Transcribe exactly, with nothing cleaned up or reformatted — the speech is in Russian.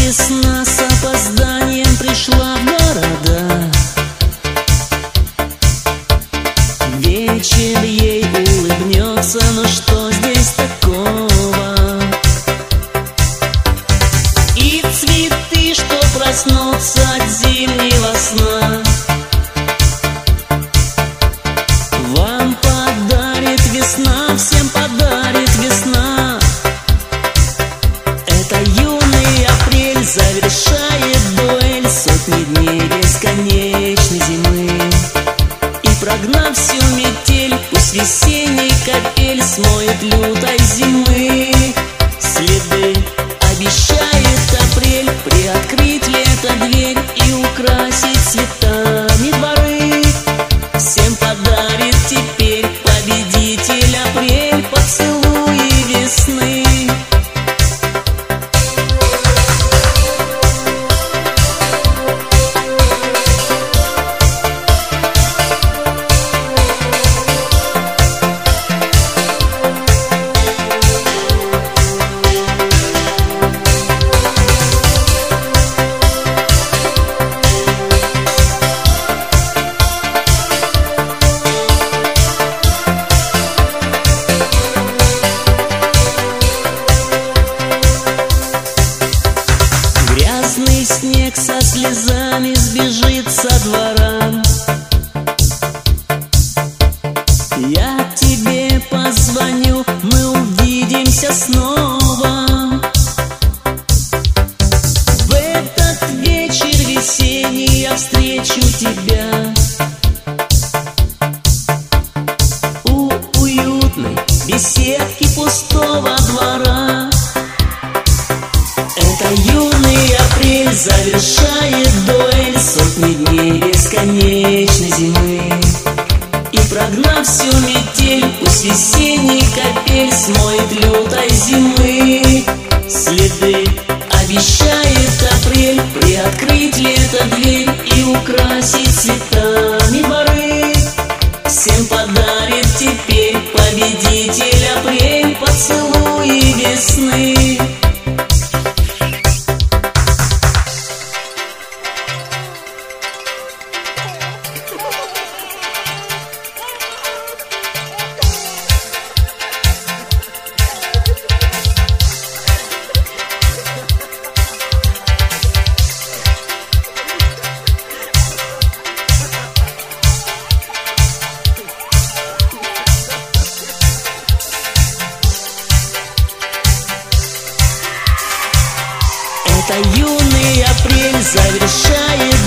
Весна с опозданием пришла в города. Вечер ей улыбнется, но что здесь такого? И цветы, что проснутся от зимнего сна, вам подарит весна, всем подарит весна. Это юный апрель завершает дуэль сотни дней бесконечной зимы. И прогнав всю метель, пусть весенний капель смоет лютой зимы следы. Обещает апрель приоткрыть лето дверь и украсить цветами дворы. Всем подарит теперь победитель апрель поцелуи весны. Грязный снег со слезами сбежит со двора. Я тебе позвоню, мы увидимся снова. В этот вечер весенний я встречу тебя у уютной беседки пустого двора. Это юный апрель завершает дуэль сотни дней бесконечной зимы. И прогнав всю метель, пусть весенний капель смоет лютой зимы следы. Обещает апрель приоткрыть лето дверь и украсить цветами дворы. Всем подарит теперь победитель апрель поцелуи весны. Это юный апрель завершает